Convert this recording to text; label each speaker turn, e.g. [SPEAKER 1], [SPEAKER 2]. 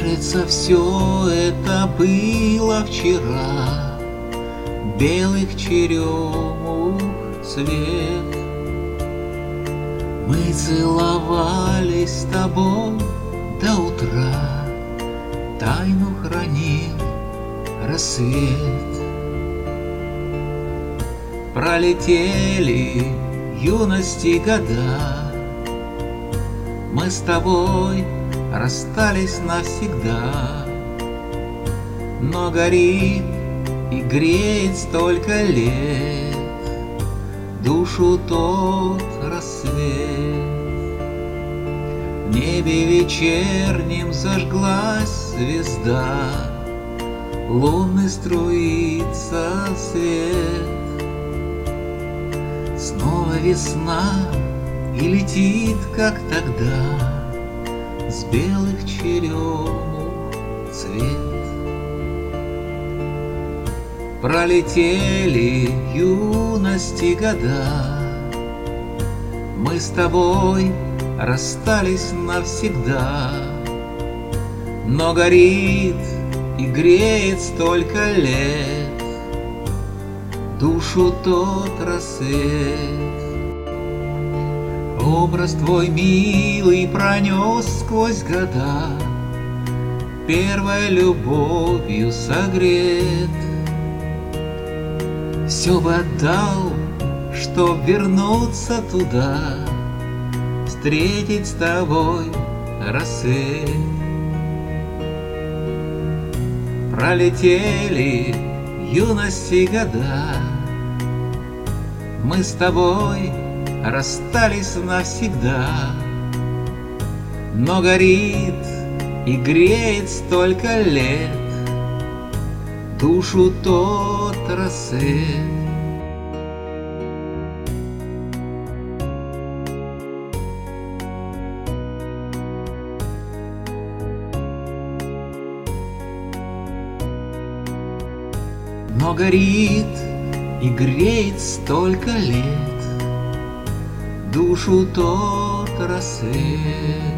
[SPEAKER 1] Кажется, все это было вчера, белых черемух цвет. Мы целовались с тобой до утра, тайну хранил рассвет. Пролетели юности года, мы с тобой расстались навсегда. Но горит и греет столько лет душу тот рассвет. В небе вечернем зажглась звезда, лунный струится свет. Снова весна и летит, как тогда, с белых черемух цвет. Пролетели юности года, мы с тобой расстались навсегда. Но горит и греет столько лет душу тот рассвет. Образ твой милый пронес сквозь года, первой любовью согрет. Все бы отдал, чтоб вернуться туда, встретить с тобой рассвет. Пролетели юности года, мы с тобой расстались навсегда. Но горит и греет столько лет душу тот рассвет. Но горит и греет столько лет душу тот рассвет.